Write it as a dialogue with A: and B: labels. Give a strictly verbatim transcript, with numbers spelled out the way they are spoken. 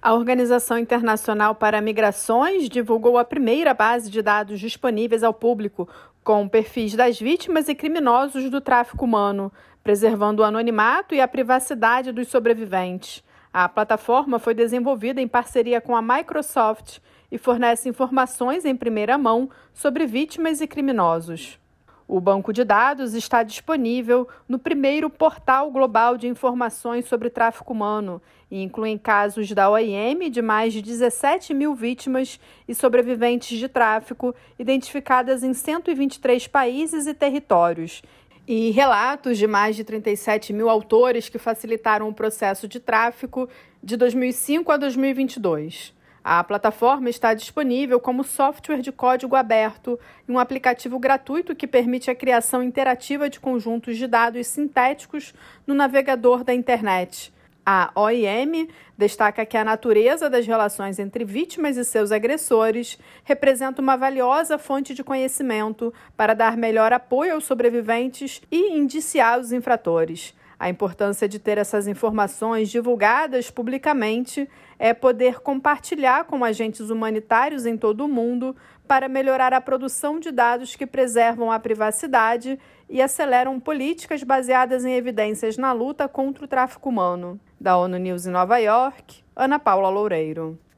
A: A Organização Internacional para Migrações divulgou a primeira base de dados disponíveis ao público com perfis das vítimas e criminosos do tráfico humano, preservando o anonimato e a privacidade dos sobreviventes. A plataforma foi desenvolvida em parceria com a Microsoft e fornece informações em primeira mão sobre vítimas e criminosos. O banco de dados está disponível no primeiro portal global de informações sobre tráfico humano e inclui casos da O I M de mais de dezessete mil vítimas e sobreviventes de tráfico identificadas em cento e vinte e três países e territórios, e relatos de mais de trinta e sete mil autores que facilitaram o processo de tráfico de dois mil e cinco a dois mil e vinte e dois. A plataforma está disponível como software de código aberto e um aplicativo gratuito que permite a criação interativa de conjuntos de dados sintéticos no navegador da internet. A O I M destaca que a natureza das relações entre vítimas e seus agressores representa uma valiosa fonte de conhecimento para dar melhor apoio aos sobreviventes e indiciar os infratores. A importância de ter essas informações divulgadas publicamente é poder compartilhar com agentes humanitários em todo o mundo para melhorar a produção de dados que preservam a privacidade e aceleram políticas baseadas em evidências na luta contra o tráfico humano. Da ONU News em Nova York, Ana Paula Loureiro.